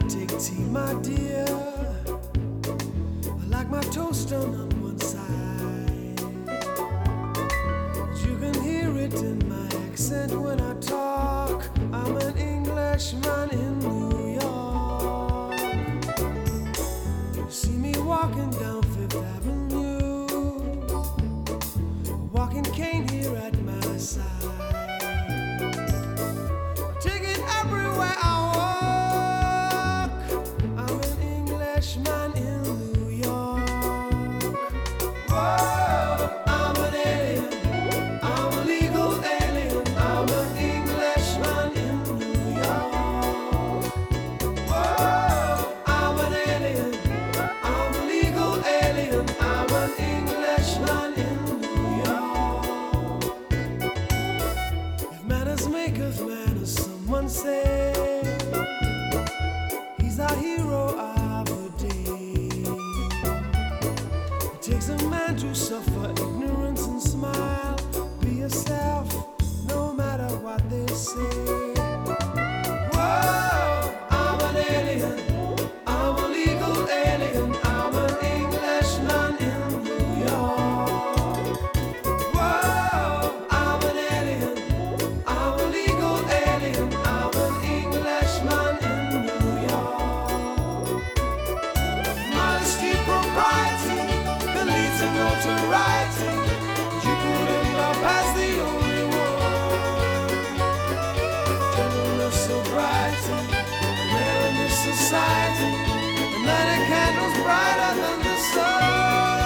take tea, my dear. I like my toast done on one side. But you can hear it in my accent when I talk. I'm an Englishman in New York. You see me walking down Fifth Avenue, a walking cane here at my side. Take it everywhere I walk. I'm an Englishman in New York. Whoa, I'm an alien. I'm a legal alien. I'm an Englishman in New York. Whoa, I'm an alien. I'm a legal alien. I'm an Englishman in New York. If manners maketh manners, someone say he's our hero of the day. It takes a man to suffer ignorance and smile. Be yourself, no matter what they say. Whoa, I'm an alien. I'm a legal alien. I'm an Englishman in New York. Whoa, I'm an alien. I'm a legal alien. I'm an Englishman in New York. Modesty, propriety can lead to notoriety. You couldn't love as the only one. Gentleness, sobriety, rare in this society. And then a candle's brighter than the sun.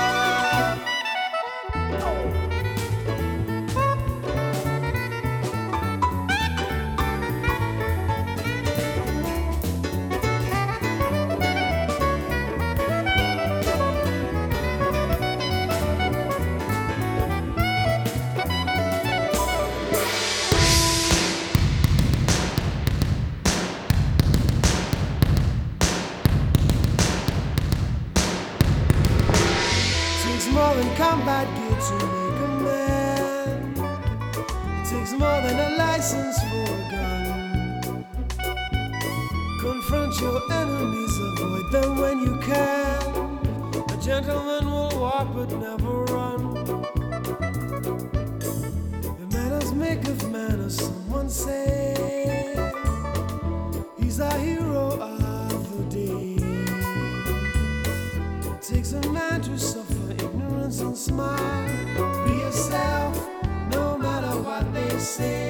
Takes more than combat gear to make a man. It takes more than a license for a gun. Confront your enemies, avoid them when you can. A gentleman will walk but never run. The manners maketh manners, someone say. He's our hero of the day. It takes a man to suffer ignorance and smile. Be yourself, no matter what they say.